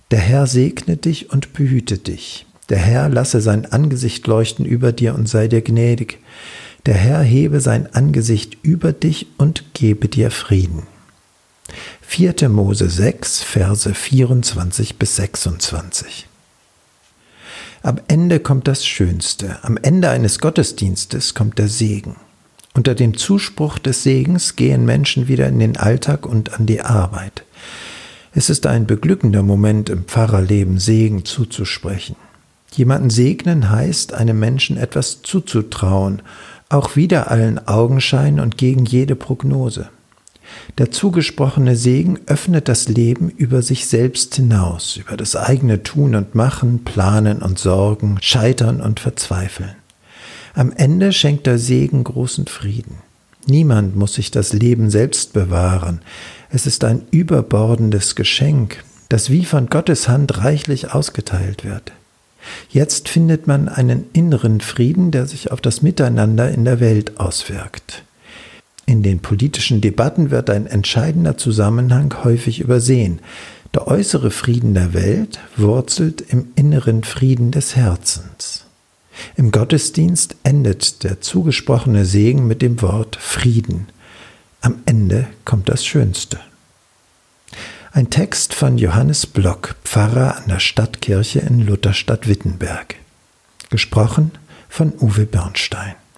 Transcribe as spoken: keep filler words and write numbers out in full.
Der Herr segne dich und behüte dich. Der Herr lasse sein Angesicht leuchten über dir und sei dir gnädig. Der Herr hebe sein Angesicht über dich und gebe dir Frieden. vierte Mose sechs, Verse vierundzwanzig bis sechsundzwanzig. Am Ende kommt das Schönste. Am Ende eines Gottesdienstes kommt der Segen. Unter dem Zuspruch des Segens gehen Menschen wieder in den Alltag und an die Arbeit. Es ist ein beglückender Moment im Pfarrerleben, Segen zuzusprechen. Jemanden segnen heißt, einem Menschen etwas zuzutrauen, auch wider allen Augenschein und gegen jede Prognose. Der zugesprochene Segen öffnet das Leben über sich selbst hinaus, über das eigene Tun und Machen, Planen und Sorgen, Scheitern und Verzweifeln. Am Ende schenkt der Segen großen Frieden. Niemand muss sich das Leben selbst bewahren. Es ist ein überbordendes Geschenk, das wie von Gottes Hand reichlich ausgeteilt wird. Jetzt findet man einen inneren Frieden, der sich auf das Miteinander in der Welt auswirkt. In den politischen Debatten wird ein entscheidender Zusammenhang häufig übersehen. Der äußere Frieden der Welt wurzelt im inneren Frieden des Herzens. Im Gottesdienst endet der zugesprochene Segen mit dem Wort Frieden. Am Ende kommt das Schönste. Ein Text von Johannes Block, Pfarrer an der Stadtkirche in Lutherstadt-Wittenberg. Gesprochen von Uwe Bernstein.